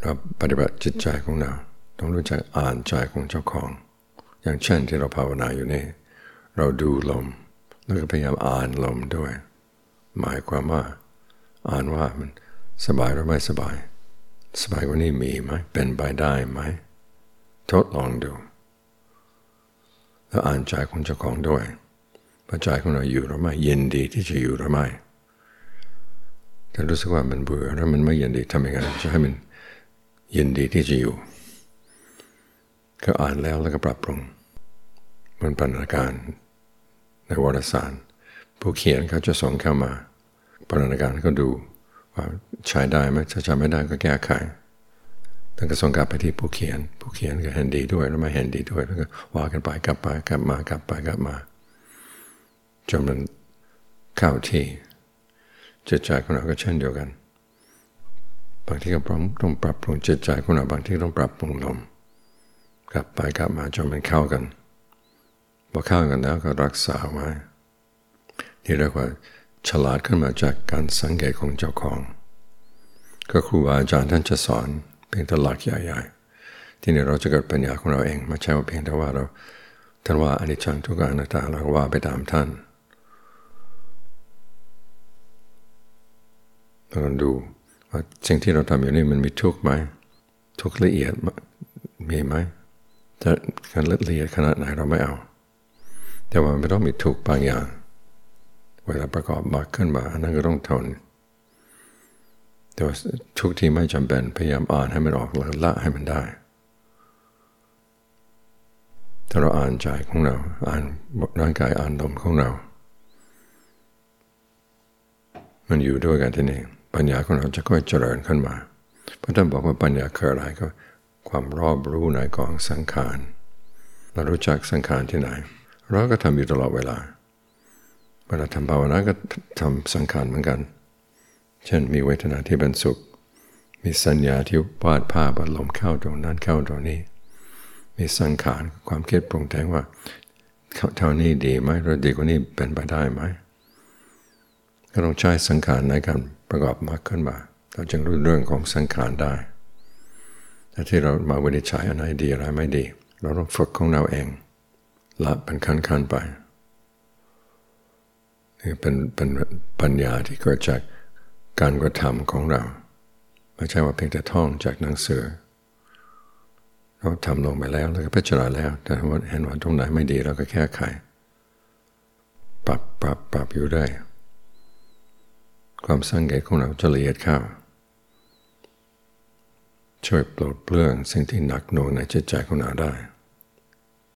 เราปฏิบัติจิตใจของเราต้องรู้จักอ่านใจของเจ้าของอย่างเช่นที่เราภาวนาอยู่นี่เราดูลมแล้วก็พยายามอ่านลมด้วยหมายความว่าอ่านว่ามันสบายหรือไม่สบายกว่านี้มีไหมเป็นไปได้ไหมทดลองดูแล้วอ่านใจของเจ้าของด้วยว่าใจของเราอยู่หรือไม่ยินดีที่จะอยู่หรือไม่ถ้ารู้สึกว่ามันเบื่อแล้วมันไม่ยินดีทำยังไงจะให้มันยินดีที่จะอยู่ก็อ่านแล้วก็ปรับปรุงมันพันธนาการในวารสารผู้เขียนเขาจะส่งเข้ามาพันธนาการก็ดูว่าใช้ได้ไหมถ้าใช้ไม่ได้ก็แก้ไขแล้วก็ส่งกลับไปที่ผู้เขียนก็เห็นดีด้วยแล้วไม่เห็นดีด้วยแล้วก็ว่ากันไปกลับมาจนมันเข้าที่จิตใจของเราก็เช่นเดียวกันบางทีก็ต้องปรับปรุงจิตใจของเราบางทีต้องปรับปรุงลมกลับมาจนมันเข้ากันพอเข้ากันแล้วก็รักษาไว้นี่เรียกว่าฉลาดขึ้นมาจากการสังเกตของเจ้าของก็ครูอาจารย์ท่านจะสอนเพียงแต่หลักใหญ่ๆที่นี่เราจะเกิดปัญญาของเราเองไม่ใช่ว่าเพียงแต่ว่าท่านว่าอนิจจังทุกขังอนัตตาเราก็ว่าไปตามท่านเราดูว่าสิ่งที่เราทำอยู่นี่มันมีทุกข์ไหมทุกข์ละเอียดมีไหมถ้าการละเอียดขนาดไหนเราไม่เอาแต่ว่าไม่ต้องมีทุกข์บางอย่างเวลาประกอบมากขึ้นมาอันนั้นก็ต้องทนแต่ว่าทุกข์ที่ไม่จำเป็นพยายามอ่านให้มันออกแล้วละให้มันได้ถ้าเราอ่านใจของเราอ่านร่างกายอ่านลมของเรามันอยู่ด้วยกันที่นี่ปัญญาของเราจะค่อยเจริญขึ้นมาเพราะท่านบอกว่าปัญญาคืออะไรก็ความรอบรู้ในกองสังขารเรารู้จักสังขารที่ไหนเราก็ทำอยู่ตลอดเวลาทำภาวนาก็ทำสังขารเหมือนกันเช่นมีเวทนาที่เป็นสุขมีสัญญาที่วาดภาพอารมณ์เข้าตรงนั้นเข้าตรงนี้มีสังขารความคิดปรุงแต่งว่าเท่านี้ดีไหมหรือดีกว่านี้เป็นไปได้ไหมก็ต้องใช้สังขารในการประกอบมากขึ้นมาเราจึงรู้เรื่องของสังขารได้แต่ที่เรามาวินิจฉัยอะไรดีอะไรไม่ดีเราต้องฝึกของเราเองละเป็นขั้นไปนี่เป็นปัญญาที่เกิดจากการกระทำของเราไม่ใช่ว่าเพียงแต่ท่องจากหนังสือเราทำลงไปแล้วก็พิจารณาแล้วแต่ว่าเห็นว่าตรงไหนไม่ดีเราก็แก้ไขปรับอยู่ได้ความสังเกตของเราจะละเอียดเข้าช่วยปลดเปลื้องสิ่งที่หนักหน่วงในจิตใจของเราได้